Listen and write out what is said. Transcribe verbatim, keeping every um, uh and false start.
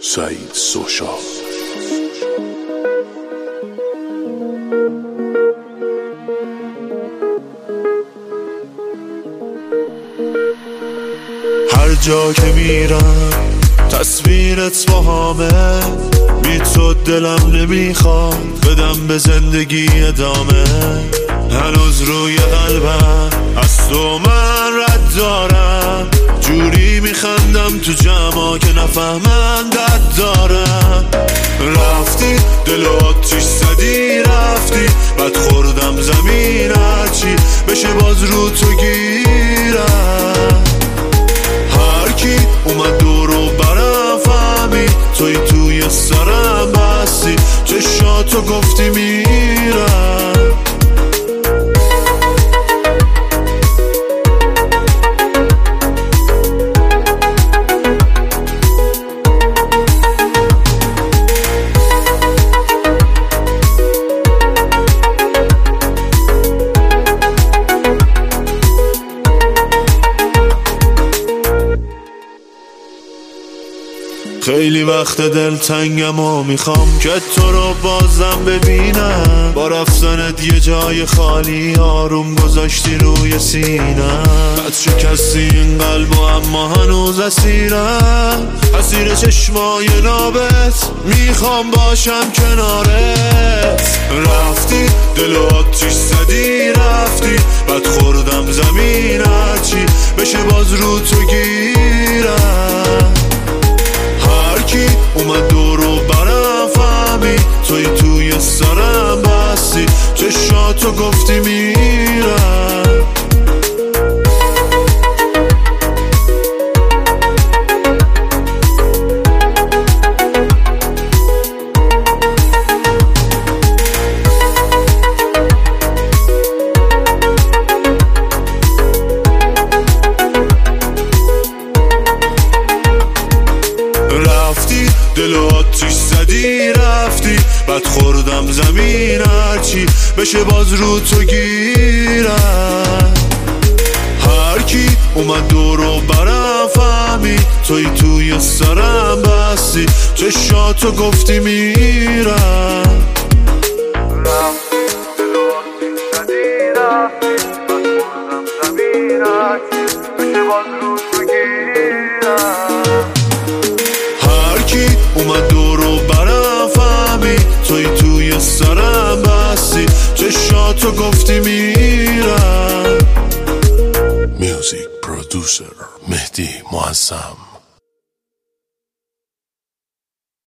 سعید سوشا. هر جا که میرم تصویرت با همه، بی تو دلم نمیخواد بدم به زندگی ادامه. هنوز روی قلبم از تو من رد دارم، جوری میخندم تو جمعا که نفهمن دد دارم. رفتی دل آتیش زدی رفتی، بعد خوردم زمین هرچی بشه باز رو تو گیرم. هر کی اومد دورو برم فهمی توی توی سرم بستی، چشاتو گفتی میرم. خیلی وقت دلتنگم و میخوام که تو رو بازم ببینم. با رفتنت یه جای خالی آروم گذاشتی روی سینم. بد شکستی این قلب و اما هنوز اسیرم، اسیر چشمای نابت میخوام باشم کنارت. رفتی دل آتیش زدی رفتی، بعد خوردم زمین هرچی بشه باز رو تو گیرم. هرکی اومد دورو برم فهمی توی توی سرم بستی، چشاتو گفتی میرم. رفتی دل آتیش زدی رفتی، بعد خوردم زمین هرچی بشه باز رو تو گیرم. هر کی اومد دورو برم فهمی توی توی سرم بستی، چشاتو گفتی میرم. رفتی دل آتیش زدی رفتی، بعد خوردم زمین هرچی بشه باز رو تو گیرم. اومد دورو برم فهمی توی توی سرم بستی، چشاتو گفتی میرم. میوزیک پرودوسر مهدی معظم.